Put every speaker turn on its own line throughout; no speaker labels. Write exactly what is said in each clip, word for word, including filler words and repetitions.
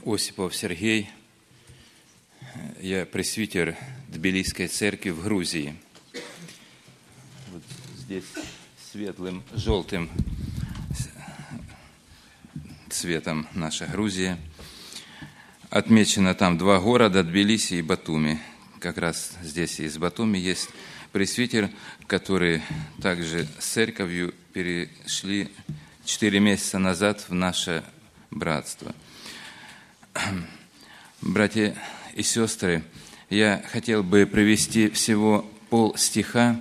Осипов Сергей, я пресвитер Тбилисской церкви в Грузии. Вот здесь светлым, желтым цветом наша Грузия. Отмечено там два города, Тбилиси и Батуми. Как раз здесь из Батуми есть пресвитер, который также с церковью перешли четыре месяца назад в наше братство. Братья и сестры, я хотел бы привести всего пол стиха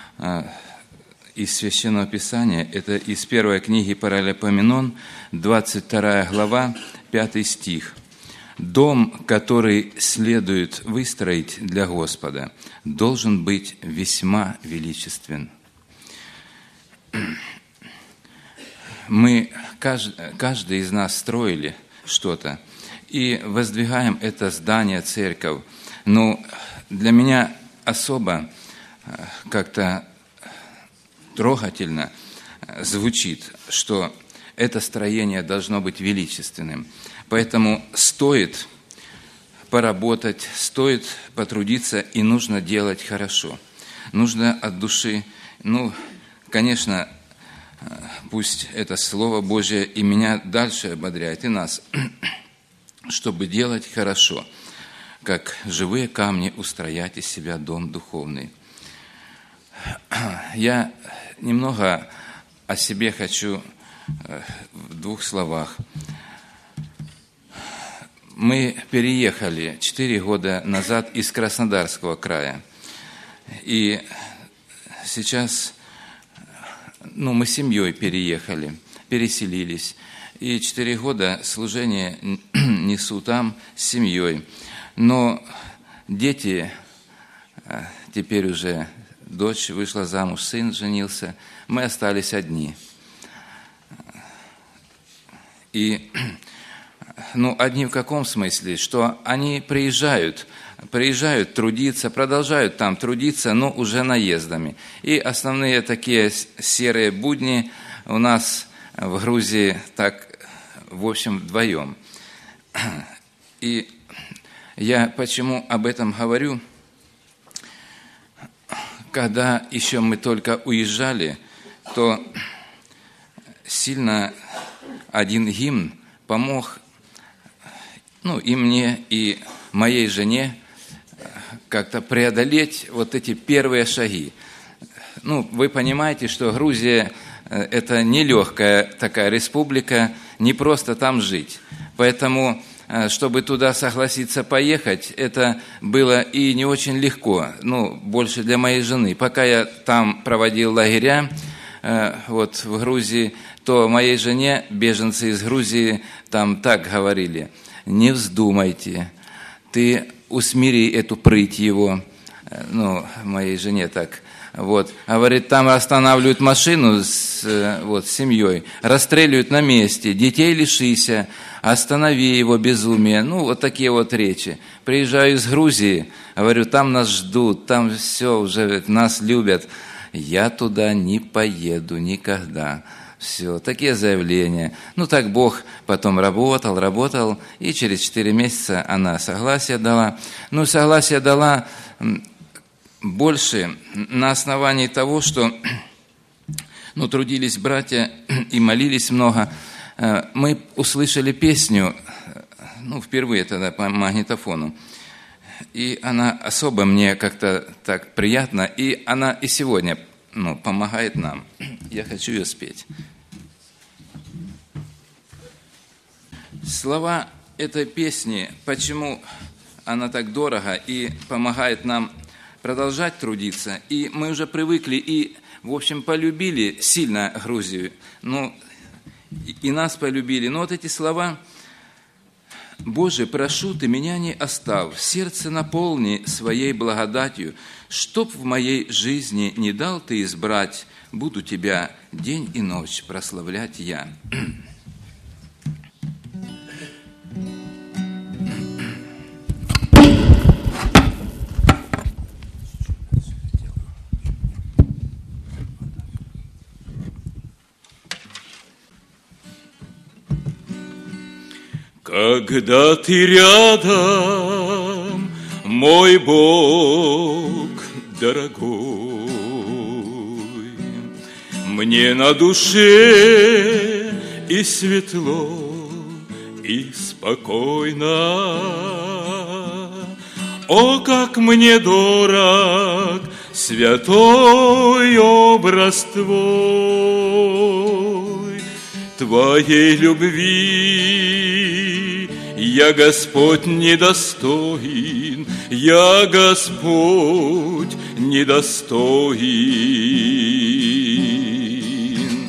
из Священного Писания. Это из первой книги Паралипоменон, двадцать вторая глава, пятый стих. «Дом, который следует выстроить для Господа, должен быть весьма величествен». Мы, каждый из нас строили что-то и воздвигаем это здание, церковь. Но для меня особо как-то трогательно звучит, что это строение должно быть величественным. Поэтому стоит поработать, стоит потрудиться, и нужно делать хорошо. Нужно от души, ну, конечно, пусть это Слово Божие и меня дальше ободряет, и нас, чтобы делать хорошо, как живые камни устроять из себя дом духовный. Я немного о себе хочу в двух словах. Мы переехали четыре года назад из Краснодарского края, и сейчас, ну, мы с семьей переехали, переселились, и четыре года служение несу там с семьей. Но дети, теперь уже дочь вышла замуж, сын женился, мы остались одни. И, ну, одни в каком смысле? Что они приезжают, приезжают трудиться, продолжают там трудиться, но уже наездами. И основные такие серые будни у нас в Грузии так, в общем, вдвоем. И я почему об этом говорю? Когда еще мы только уезжали, то сильно один гимн помог, ну, и мне, и моей жене как-то преодолеть вот эти первые шаги. Ну, вы понимаете, что Грузия – это нелегкая такая республика, не просто там жить. Поэтому, чтобы туда согласиться поехать, это было и не очень легко, ну, больше для моей жены. Пока я там проводил лагеря, вот в Грузии, то моей жене беженцы из Грузии там так говорили: не вздумайте, ты усмири эту прыть его, ну, моей жене так. Вот, говорит, там останавливают машину с, вот, с семьей, расстреливают на месте, детей лишися, останови его безумие. Ну, вот такие вот речи. Приезжаю из Грузии, говорю, там нас ждут, там все уже, нас любят. Я туда не поеду никогда. Все, такие заявления. Ну, так Бог потом работал, работал, и через четыре месяца она согласие дала. Ну, согласие дала больше на основании того, что, ну, трудились братья и молились много. Мы услышали песню, ну, впервые тогда по магнитофону, и она особо мне как-то так приятна, и она и сегодня, ну, помогает нам. Я хочу ее спеть. Слова этой песни, почему она так дорого и помогает нам продолжать трудиться, и мы уже привыкли и, в общем, полюбили сильно Грузию, ну, и нас полюбили. Но вот эти слова: «Боже, прошу, Ты меня не оставь, сердце наполни своей благодатью, чтоб в моей жизни не дал Ты избрать, буду Тебя день и ночь прославлять я».
Когда ты рядом, мой Бог дорогой, мне на душе и светло, и спокойно. О, как мне дорог святой образ Твой, Твоей любви я, Господь, недостоин, я, Господь, недостоин.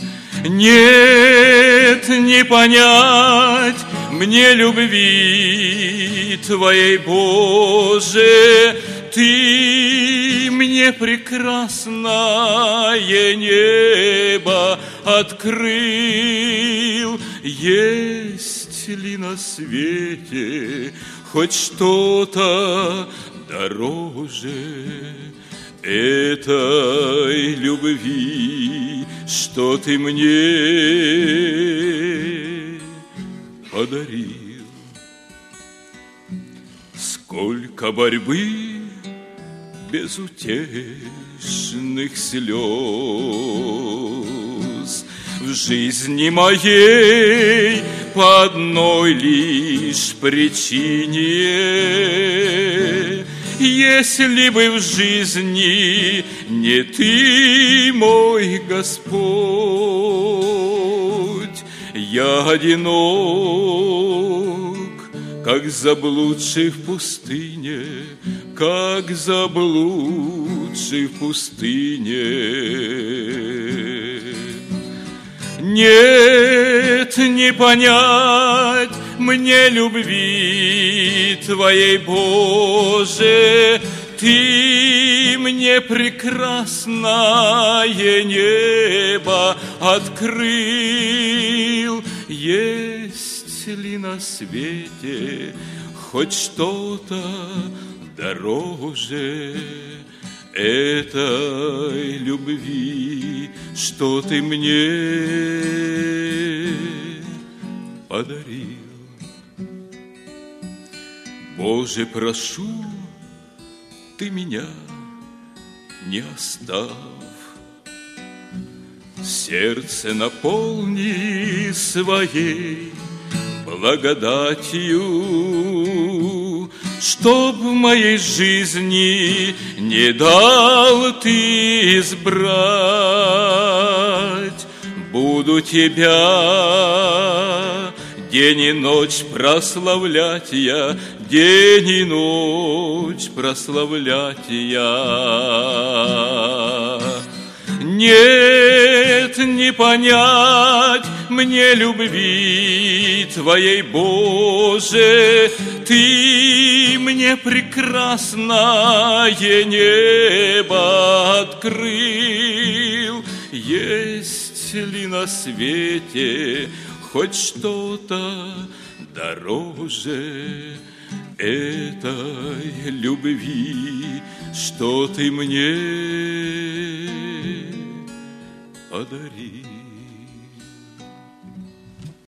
Нет, не понять мне любви Твоей, Боже, Ты мне прекрасное небо открыл. Есть ли на свете хоть что-то дороже этой любви, что Ты мне подарил? Сколько борьбы, безутешных слез в жизни моей по одной лишь причине. Если бы в жизни не Ты, мой Господь, я одинок, как заблудший в пустыне, как заблудший в пустыне. Нет, не понять мне любви Твоей, Боже, Ты мне прекрасное небо открыл. Есть ли на свете хоть что-то дороже этой любви, что Ты мне подарил? Боже, прошу, Ты меня не оставь, сердце наполни своей благодатью, чтоб в моей жизни не дал Ты избрать. Буду Тебя день и ночь прославлять я, день и ночь прославлять я. Нет, не понять мне любви Твоей, Боже, Ты мне прекрасное небо открыл. Есть ли на свете хоть что-то дороже этой любви, что Ты мне подарил?